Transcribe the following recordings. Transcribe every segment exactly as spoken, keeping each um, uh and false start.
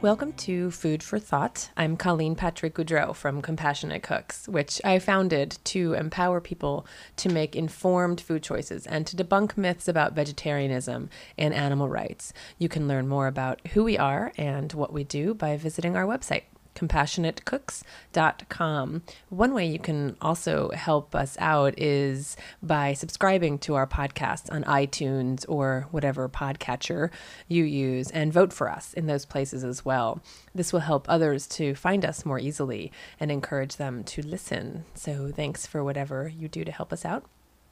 Welcome to Food for Thought. I'm Colleen Patrick Goudreau from Compassionate Cooks, which I founded to empower people to make informed food choices and to debunk myths about vegetarianism and animal rights. You can learn more about who we are and what we do by visiting our website, compassionate cooks dot com. One way you can also help us out is by subscribing to our podcast on iTunes or whatever podcatcher you use, and vote for us in those places as well. This will help others to find us more easily and encourage them to listen. So thanks for whatever you do to help us out.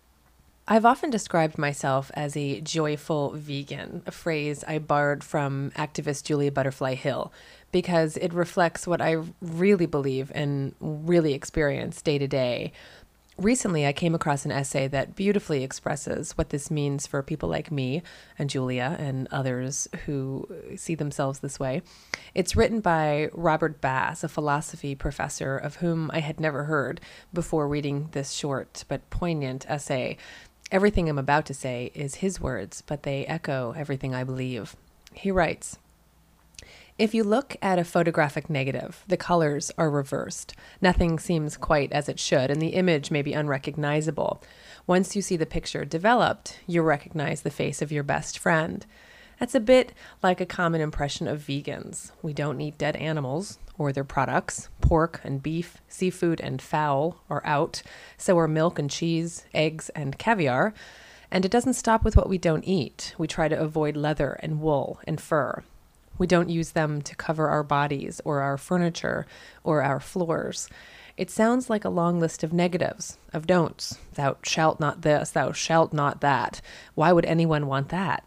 I've often described myself as a joyful vegan, a phrase I borrowed from activist Julia Butterfly Hill, because it reflects what I really believe and really experience day to day. Recently, I came across an essay that beautifully expresses what this means for people like me and Julia and others who see themselves this way. It's written by Robert Bass, a philosophy professor of whom I had never heard before reading this short but poignant essay. Everything I'm about to say is his words, but they echo everything I believe. He writes, "If you look at a photographic negative, the colors are reversed. Nothing seems quite as it should, and the image may be unrecognizable. Once you see the picture developed, you recognize the face of your best friend. That's a bit like a common impression of vegans. We don't eat dead animals or their products. Pork and beef, seafood and fowl are out. So are milk and cheese, eggs and caviar. And it doesn't stop with what we don't eat. We try to avoid leather and wool and fur. We don't use them to cover our bodies or our furniture or our floors. It sounds like a long list of negatives, of don'ts. Thou shalt not this, thou shalt not that. Why would anyone want that?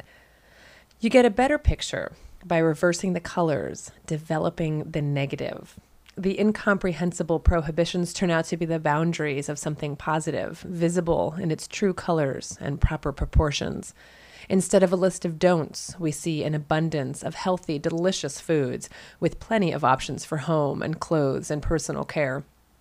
You get a better picture by reversing the colors, developing the negative. The incomprehensible prohibitions turn out to be the boundaries of something positive, visible in its true colors and proper proportions. Instead of a list of don'ts, we see an abundance of healthy, delicious foods with plenty of options for home and clothes and personal care.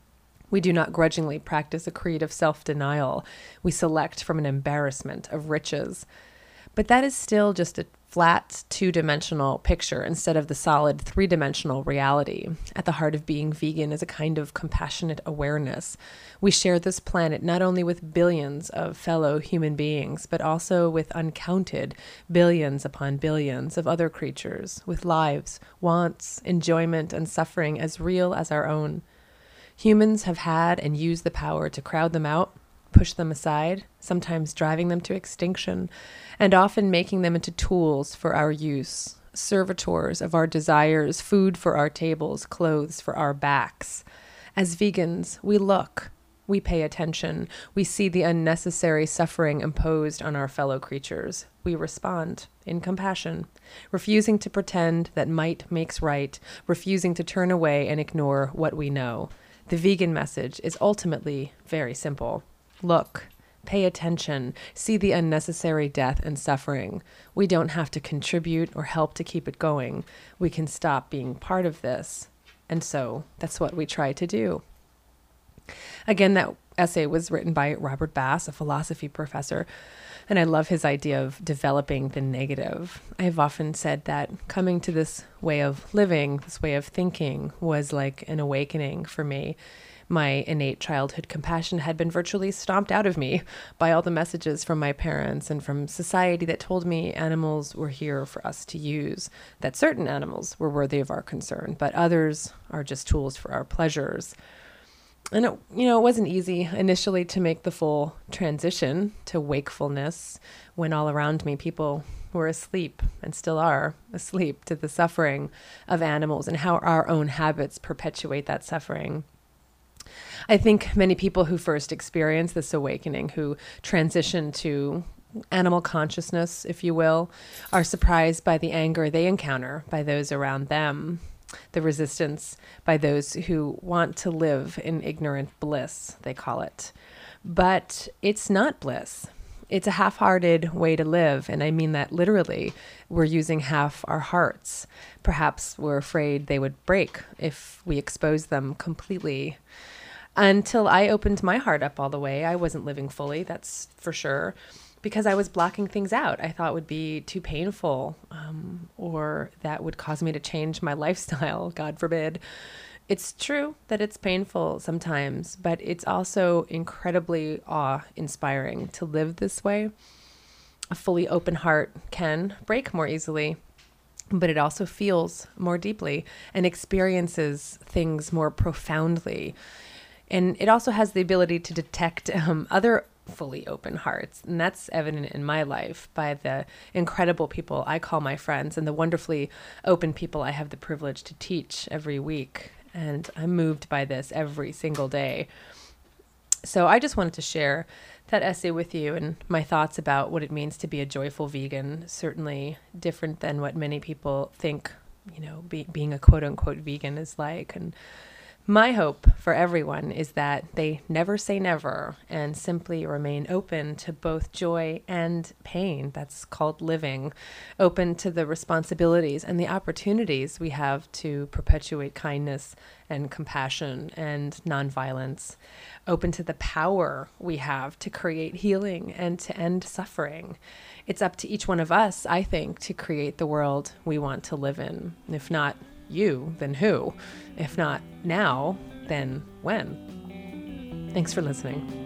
We do not grudgingly practice a creed of self-denial. We select from an embarrassment of riches. But that is still just a flat, two-dimensional picture instead of the solid, three-dimensional reality. At the heart of being vegan is a kind of compassionate awareness. We share this planet not only with billions of fellow human beings, but also with uncounted billions upon billions of other creatures, with lives, wants, enjoyment, and suffering as real as our own. Humans have had and used the power to crowd them out, push them aside, sometimes driving them to extinction, and often making them into tools for our use, servitors of our desires, food for our tables, clothes for our backs. As vegans, we look, we pay attention, we see the unnecessary suffering imposed on our fellow creatures. We respond in compassion, refusing to pretend that might makes right, refusing to turn away and ignore what we know. The vegan message is ultimately very simple. Look, pay attention, see the unnecessary death and suffering. We don't have to contribute or help to keep it going. We can stop being part of this. And so that's what we try to do. Again, that essay was written by Robert Bass, a philosophy professor, and I love his idea of developing the negative. I've often said that coming to this way of living, this way of thinking, was like an awakening for me. My innate childhood compassion had been virtually stomped out of me by all the messages from my parents and from society that told me animals were here for us to use, that certain animals were worthy of our concern, but others are just tools for our pleasures. And it, you know, it wasn't easy initially to make the full transition to wakefulness when all around me people were asleep and still are asleep to the suffering of animals and how our own habits perpetuate that suffering. I think many people who first experience this awakening, who transition to animal consciousness, if you will, are surprised by the anger they encounter by those around them, the resistance by those who want to live in ignorant bliss, they call it. But it's not bliss. It's a half-hearted way to live, and I mean that literally. We're using half our hearts. Perhaps we're afraid they would break if we expose them completely. Until I opened my heart up all the way, I wasn't living fully, that's for sure, because I was blocking things out I thought would be too painful, um, or that would cause me to change my lifestyle, God forbid. It's true that it's painful sometimes, but it's also incredibly awe-inspiring to live this way. A fully open heart can break more easily, but it also feels more deeply and experiences things more profoundly. And it also has the ability to detect um, other fully open hearts. And that's evident in my life by the incredible people I call my friends and the wonderfully open people I have the privilege to teach every week. And I'm moved by this every single day. So I just wanted to share that essay with you and my thoughts about what it means to be a joyful vegan. Certainly different than what many people think, you know, be, being a quote unquote vegan is like. And my hope for everyone is that they never say never and simply remain open to both joy and pain. That's called living. Open to the responsibilities and the opportunities we have to perpetuate kindness and compassion and nonviolence. Open to the power we have to create healing and to end suffering. It's up to each one of us, I think, to create the world we want to live in. If not you, then who? If not now, then when? Thanks for listening.